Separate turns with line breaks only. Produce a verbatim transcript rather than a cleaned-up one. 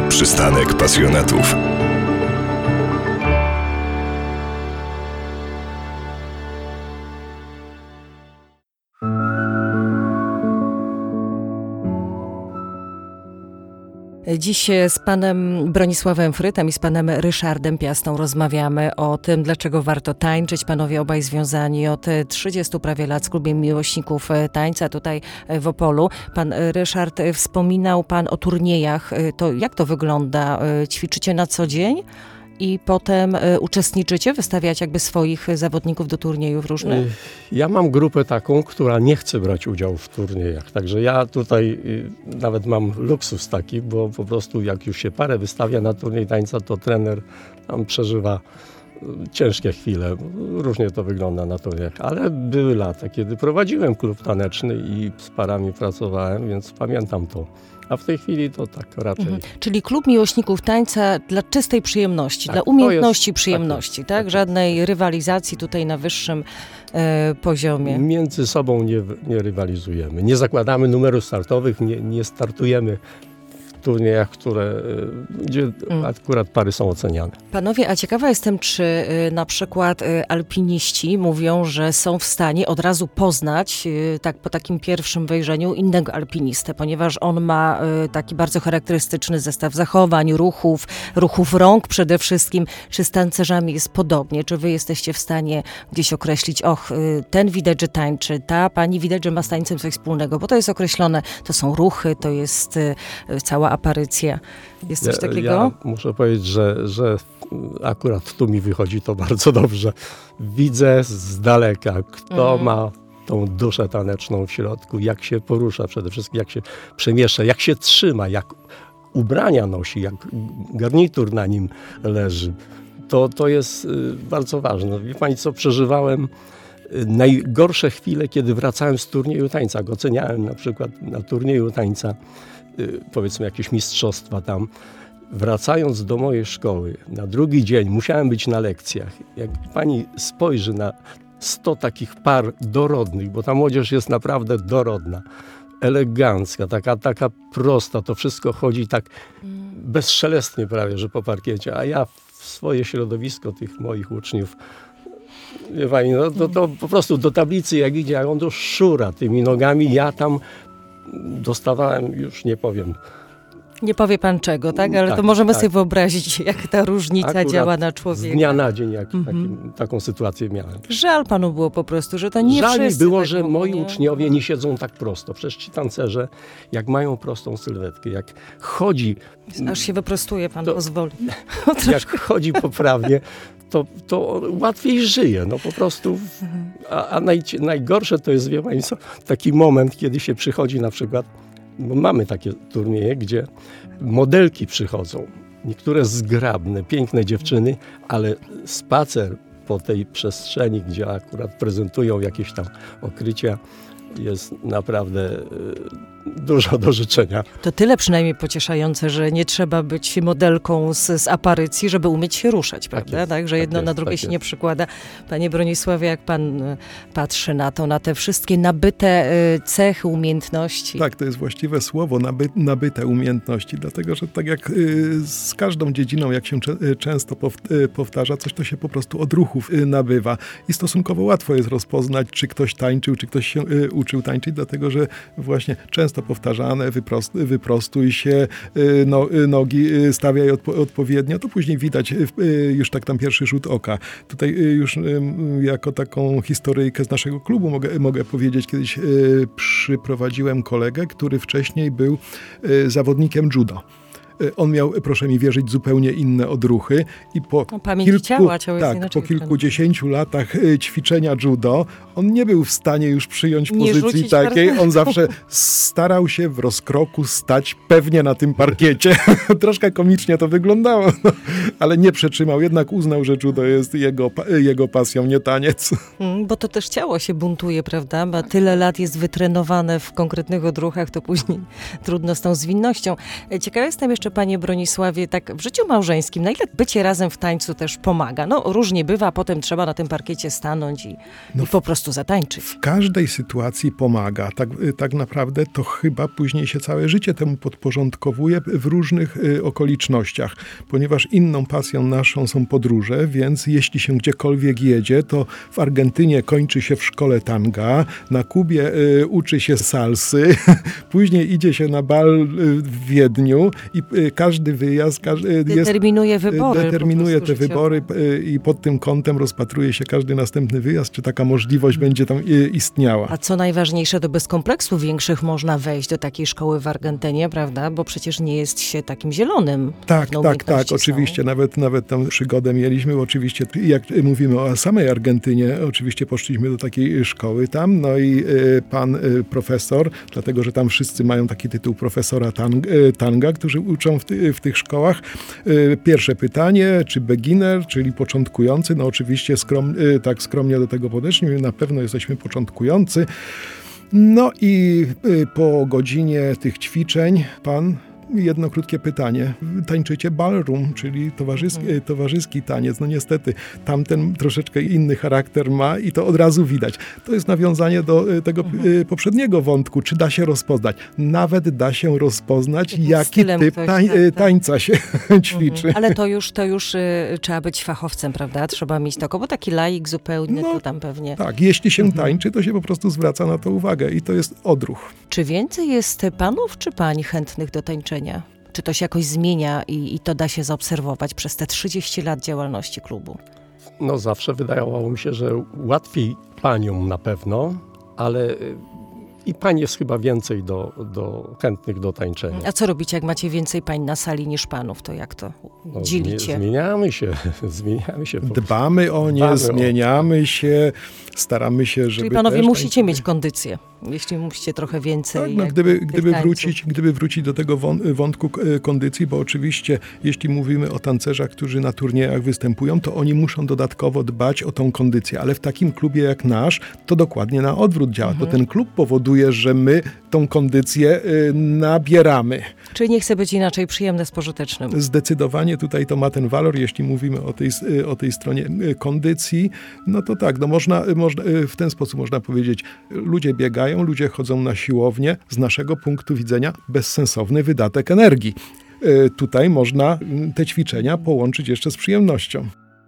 Przystanek pasjonatów.
Dziś z panem Bronisławem Frytem i z panem Ryszardem Piastą rozmawiamy o tym, dlaczego warto tańczyć. Panowie obaj związani od trzydziestu prawie lat z klubem miłośników tańca tutaj w Opolu. Pan Ryszard, wspominał pan o turniejach. To jak to wygląda? Ćwiczycie na co dzień? I potem y, uczestniczycie, wystawiać jakby swoich zawodników do turniejów różnych?
Ja mam grupę taką, która nie chce brać udziału w turniejach. Także ja tutaj y, nawet mam luksus taki, bo po prostu jak już się parę wystawia na turniej tańca, to trener tam przeżywa y, ciężkie chwile. Różnie to wygląda na turniejach. Ale były lata, kiedy prowadziłem klub taneczny i z parami pracowałem, więc pamiętam to. A w tej chwili to tak raczej. Mhm.
Czyli klub miłośników tańca dla czystej przyjemności, tak, dla umiejętności jest, przyjemności, tak? tak? tak Żadnej tak. rywalizacji tutaj na wyższym e, poziomie.
Między sobą nie, nie rywalizujemy. Nie zakładamy numerów startowych, nie, nie startujemy w turniejach, które, gdzie mm. akurat pary są oceniane.
Panowie, a ciekawa jestem, czy y, na przykład y, alpiniści mówią, że są w stanie od razu poznać, y, tak po takim pierwszym wejrzeniu, innego alpinistę, ponieważ on ma y, taki bardzo charakterystyczny zestaw zachowań, ruchów, ruchów rąk przede wszystkim. Czy z tancerzami jest podobnie? Czy wy jesteście w stanie gdzieś określić, och, y, ten widać, że tańczy, ta pani widać, że ma z tańcem coś wspólnego, bo to jest określone, to są ruchy, to jest y, cała aparycja. Jest coś
ja,
takiego?
Ja muszę powiedzieć, że, że akurat tu mi wychodzi to bardzo dobrze. Widzę z daleka, kto mm. ma tą duszę taneczną w środku, jak się porusza przede wszystkim, jak się przemieszcza, jak się trzyma, jak ubrania nosi, jak garnitur na nim leży. To, to jest bardzo ważne. Wie pani co, przeżywałem najgorsze chwile, kiedy wracałem z turnieju tańca. Jak oceniałem na przykład na turnieju tańca, powiedzmy jakieś mistrzostwa tam, wracając do mojej szkoły, na drugi dzień musiałem być na lekcjach. Jak pani spojrzy na sto takich par dorodnych, bo ta młodzież jest naprawdę dorodna, elegancka, taka, taka prosta, to wszystko chodzi tak bezszelestnie prawie, że po parkiecie, a ja w swoje środowisko tych moich uczniów, wie pani, no to, to po prostu do tablicy jak idzie, a on to szura tymi nogami, ja tam dostawałem, już nie powiem.
Nie powie pan czego, tak? Ale tak, to możemy tak. sobie wyobrazić, jak ta różnica akurat działa na człowieka.
Z dnia na dzień, jak
mm-hmm.
takim, taką sytuację miałem.
Żal panu było po prostu, że to nie
Żal mi
wszyscy
było,
tak
że
mogą,
moi
nie?
uczniowie nie siedzą tak prosto. Przecież ci tancerze, jak mają prostą sylwetkę, jak chodzi...
Aż się wyprostuje, pan
to,
pozwoli.
Jak chodzi poprawnie, to, to łatwiej żyje, no po prostu. A, a naj, najgorsze to jest, wie pani co, taki moment, kiedy się przychodzi na przykład, bo mamy takie turnieje, gdzie modelki przychodzą, niektóre zgrabne, piękne dziewczyny, ale spacer po tej przestrzeni, gdzie akurat prezentują jakieś tam okrycia, jest naprawdę y, dużo do życzenia.
To tyle przynajmniej pocieszające, że nie trzeba być modelką z, z aparycji, żeby umieć się ruszać, prawda? Tak, jest, tak że jedno tak jest, na drugie tak się jest. nie przykłada. Panie Bronisławie, jak pan y, patrzy na to, na te wszystkie nabyte y, cechy, umiejętności?
Tak, to jest właściwe słowo, naby, nabyte umiejętności, dlatego, że tak jak y, z każdą dziedziną, jak się cze, y, często pow, y, powtarza, coś to się po prostu od ruchów y, nabywa i stosunkowo łatwo jest rozpoznać, czy ktoś tańczył, czy ktoś się y, uczył tańczyć, dlatego, że właśnie często powtarzane, wyprost, wyprostuj się, y, no, y, nogi y, stawiaj odpo, odpowiednio, to później widać y, y, już tak tam pierwszy rzut oka. Tutaj y, już y, jako taką historyjkę z naszego klubu mogę, mogę powiedzieć, kiedyś y, przyprowadziłem kolegę, który wcześniej był y, zawodnikiem judo. On miał, proszę mi wierzyć, zupełnie inne odruchy i po,
no, pamięć
kilku,
ciała, ciało
tak, po kilkudziesięciu latach ćwiczenia judo on nie był w stanie już przyjąć
nie
pozycji takiej.
bardzo.
On zawsze starał się w rozkroku stać pewnie na tym parkiecie. Troszkę komicznie to wyglądało, no, ale nie przetrzymał. Jednak uznał, że judo jest jego, jego pasją, nie taniec.
Hmm, bo to też ciało się buntuje, prawda? Bo tyle lat jest wytrenowane w konkretnych odruchach, to później trudno z tą zwinnością. Ciekawa jestem jeszcze, jeszcze, panie Bronisławie, tak w życiu małżeńskim, na ile bycie razem w tańcu też pomaga? No różnie bywa, a potem trzeba na tym parkiecie stanąć i, no, i po prostu zatańczyć.
W każdej sytuacji pomaga. Tak, tak naprawdę to chyba później się całe życie temu podporządkowuje w różnych y, okolicznościach, ponieważ inną pasją naszą są podróże, więc jeśli się gdziekolwiek jedzie, to w Argentynie kończy się w szkole tanga, na Kubie y, uczy się salsy, później idzie się na bal y, w Wiedniu i y, każdy wyjazd każdy, y,
determinuje
jest,
wybory.
Determinuje te
życiowe.
wybory y, i pod tym kątem rozpatruje się każdy następny wyjazd, czy taka możliwość będzie tam y, istniała.
A co najważniejsze, to bez kompleksów większych można wejść do takiej szkoły w Argentynie, prawda? Bo przecież nie jest się takim zielonym.
Tak, tak, tak, oczywiście. Nawet, nawet tam przygodę mieliśmy. Oczywiście, jak mówimy o samej Argentynie, oczywiście poszliśmy do takiej szkoły tam, no i y, pan y, profesor, dlatego, że tam wszyscy mają taki tytuł profesora tang, y, tanga, którzy uczą w, ty, w tych szkołach. Y, pierwsze pytanie, czy beginner, czyli początkujący? No oczywiście skrom, y, tak skromnie do tego podeszliśmy, na pewno jesteśmy początkujący. No i y, po godzinie tych ćwiczeń pan jedno krótkie pytanie. Tańczycie ballroom, czyli towarzyski, hmm. towarzyski taniec. No niestety, tamten troszeczkę inny charakter ma i to od razu widać. To jest nawiązanie do tego hmm. poprzedniego wątku. Czy da się rozpoznać? Nawet da się rozpoznać, Jakim jaki typ tań, tak, tak. tańca się ćwiczy.
Hmm. Ale to już, to już y, trzeba być fachowcem, prawda? Trzeba mieć to, bo taki laik zupełnie no, to tam pewnie.
Tak, jeśli się hmm. tańczy, to się po prostu zwraca na to uwagę i to jest odruch.
Czy więcej jest panów czy pań chętnych do tańczenia? Czy to się jakoś zmienia i, i to da się zaobserwować przez te trzydzieści lat działalności klubu?
No zawsze wydawało mi się, że łatwiej paniom na pewno, ale i pań jest chyba więcej do, do chętnych do tańczenia.
A co robicie, jak macie więcej pań na sali niż panów? To jak to
no,
dzielicie?
Zmieniamy się, zmieniamy się.
Dbamy o nie, Dbamy zmieniamy o... się, staramy się, żeby
Czyli panowie
też
musicie
tańczyli.
mieć kondycję, jeśli musicie trochę więcej.
Tak, no, gdyby, gdyby, wrócić, gdyby wrócić do tego wątku kondycji, bo oczywiście jeśli mówimy o tancerzach, którzy na turniejach występują, to oni muszą dodatkowo dbać o tą kondycję, ale w takim klubie jak nasz, to dokładnie na odwrót działa. Mhm. To ten klub powoduje, że my tą kondycję y, nabieramy.
Czyli nie chce być inaczej przyjemne z pożytecznym.
Zdecydowanie tutaj to ma ten walor, jeśli mówimy o tej, o tej stronie kondycji, no to tak, no można, można, w ten sposób można powiedzieć, ludzie biegają, ludzie chodzą na siłownię, z naszego punktu widzenia bezsensowny wydatek energii. Tutaj można te ćwiczenia połączyć jeszcze z przyjemnością.